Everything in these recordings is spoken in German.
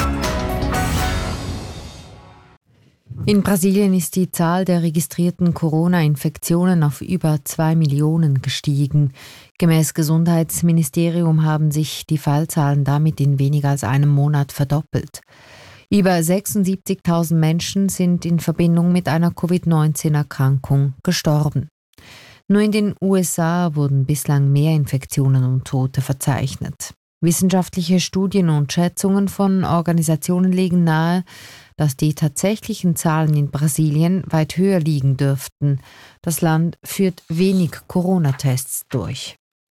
In Brasilien ist die Zahl der registrierten Corona-Infektionen auf über 2 Millionen gestiegen. Gemäß Gesundheitsministerium haben sich die Fallzahlen damit in weniger als einem Monat verdoppelt. Über 76.000 Menschen sind in Verbindung mit einer Covid-19-Erkrankung gestorben. Nur in den USA wurden bislang mehr Infektionen und Tote verzeichnet. Wissenschaftliche Studien und Schätzungen von Organisationen legen nahe, dass die tatsächlichen Zahlen in Brasilien weit höher liegen dürften. Das Land führt wenig Corona-Tests durch.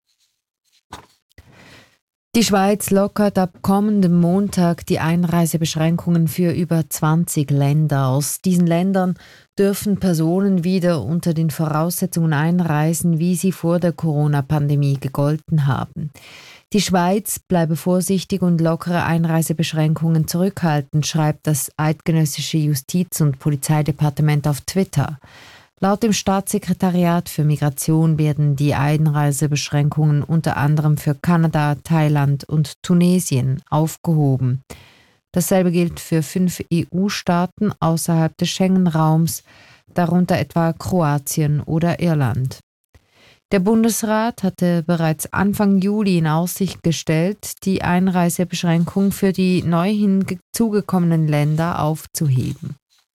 Die Schweiz lockert ab kommendem Montag die Einreisebeschränkungen für über 20 Länder. Aus diesen Ländern dürfen Personen wieder unter den Voraussetzungen einreisen, wie sie vor der Corona-Pandemie gegolten haben. Die Schweiz bleibe vorsichtig und lockere Einreisebeschränkungen zurückhalten, schreibt das eidgenössische Justiz- und Polizeidepartement auf Twitter. Laut dem Staatssekretariat für Migration werden die Einreisebeschränkungen unter anderem für Kanada, Thailand und Tunesien aufgehoben. Dasselbe gilt für 5 EU-Staaten außerhalb des Schengen-Raums, darunter etwa Kroatien oder Irland. Der Bundesrat hatte bereits Anfang Juli in Aussicht gestellt, die Einreisebeschränkung für die neu hinzugekommenen Länder aufzuheben.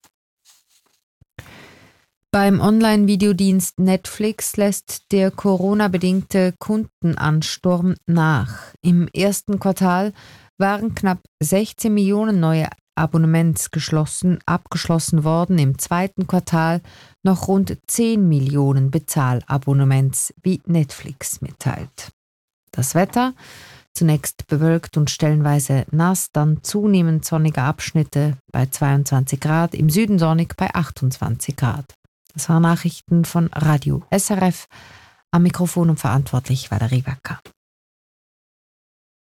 Beim Online-Videodienst Netflix lässt der Corona-bedingte Kundenansturm nach. Im ersten Quartal waren knapp 16 Millionen neue Abonnements abgeschlossen worden, im zweiten Quartal noch rund 10 Millionen Bezahlabonnements, wie Netflix mitteilt. Das Wetter: zunächst bewölkt und stellenweise nass, dann zunehmend sonnige Abschnitte bei 22 Grad, im Süden sonnig bei 28 Grad. Das waren Nachrichten von Radio SRF. Am Mikrofon und verantwortlich war der Rebecca.